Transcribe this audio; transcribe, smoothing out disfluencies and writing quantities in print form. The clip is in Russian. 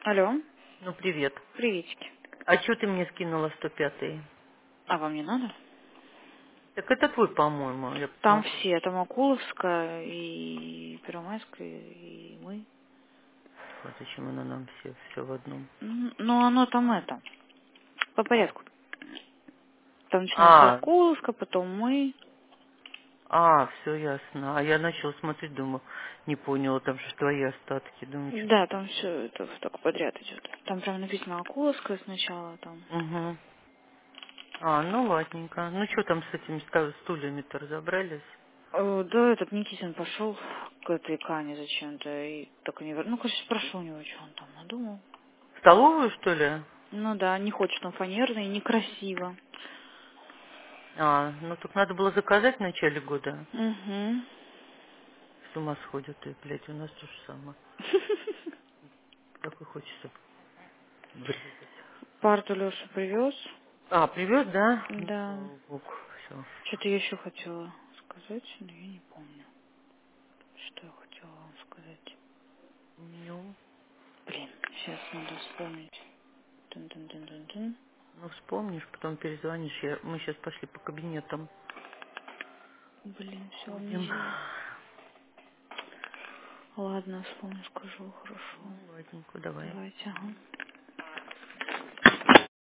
Алло, Ну, привет. приветики. А что ты мне скинула 105-й? А вам не надо? Так это твой, по-моему, я Там посмотрю. все, там Акуловская и Первомайская, и мы. Вот зачем она нам все в одном. Ну, оно там это, по порядку. Там начинается А, Акуловская, потом мы. все ясно. А я начала смотреть, думаю, не поняла, там же твои остатки. Думаю, что Да, там все это так подряд идет. Там прям написано Акуловская сначала там. Угу. Ну ладненько. Ну что там с этими стульями-то разобрались? Да, этот Никитин пошел к этой Кане зачем-то и так и не Ну, короче, спрошу у него, что он там надумал. В столовую, что ли? Ну да, не хочет он фанерный, некрасиво. Ну так надо было заказать в начале года. Угу. С ума сходят и, блядь, у нас то же самое. Такой хочется врезать. Парту Леша привез. Привет, да? Ну, Да. слава богу, все. Что-то я еще хотела сказать, но я не помню, что я хотела вам сказать. Ну, Блин, сейчас надо вспомнить. Тун-тун-тун-тун-тун. вспомнишь, потом перезвонишь. Мы сейчас пошли по кабинетам. Блин, все, Ходим. амнезия. Ладно, вспомню, скажу, хорошо. Ну, ладненько, давай. Давайте, ага.